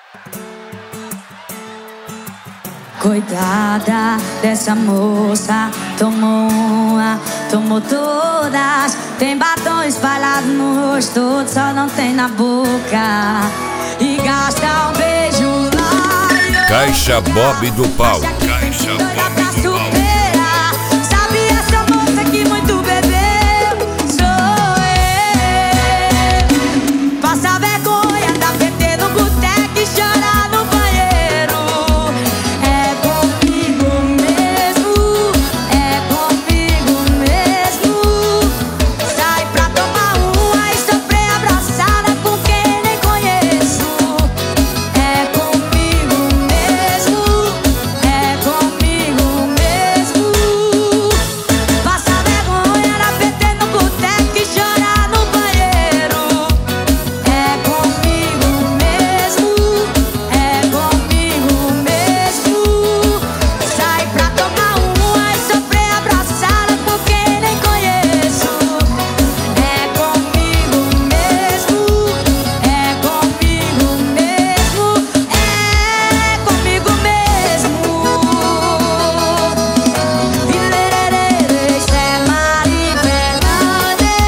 Coitada dessa moça, tomou uma, tomou todas. Tem batom espalhado no rosto todo, só não tem na boca. E gasta um beijo lá. Caixa Bob do Paulo. Caixa Bob do Paulo. Sabe essa moça que muito bebeu? Sou eu. Passa vergonha, dá PT no boteco e chorar no banheiro. É comigo mesmo, é comigo mesmo. Sai pra tomar uma e sofrer abraçada com quem nem conheço. É comigo mesmo, é comigo mesmo. Passa vergonha, dá PT no boteco e chorar no banheiro. É comigo mesmo, é comigo mesmo. Sai pra tomar uma e sofrer abraçada por quem nem conheço. É comigo mesmo, é comigo mesmo, é comigo mesmo. Isso é Mari Fernandes.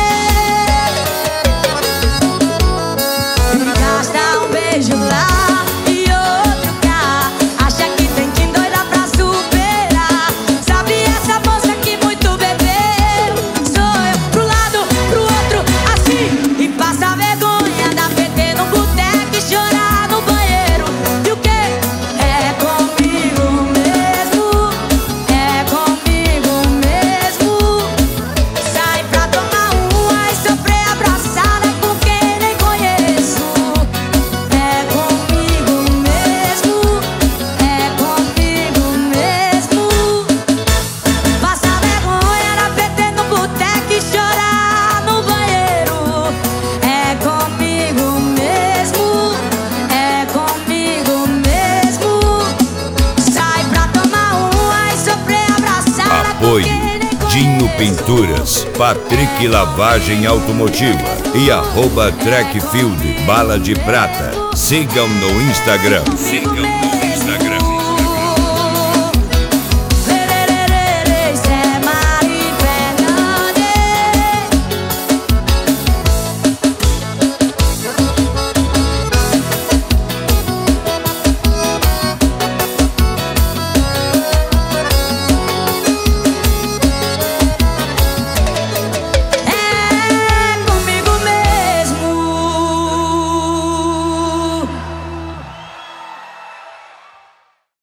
Gasta um beijo lá e outro cá. Acha que tem que endoidar pra superar. Sabe essa moça que muito bebeu? Sou eu, pro lado, pro outro, assim. E passa vergonha, dá PT no boteco e chorar no banheiro. E o quê? É comigo mesmo, é comigo mesmo. Sai pra tomar uma e sofrer abraçada com quem nem conheço. É comigo mesmo, é comigo mesmo. Passa vergonha, dá PT no boteco e chorar no banheiro. É comigo mesmo, é comigo mesmo. Sai pra tomar uma e sofrer abraçada com Apoio quem nem Dinho conheço. Pinturas, Patrick Lavagem Automotiva e @Trackfield Bala de Prata. Sigam no Instagram. Sigam no Instagram.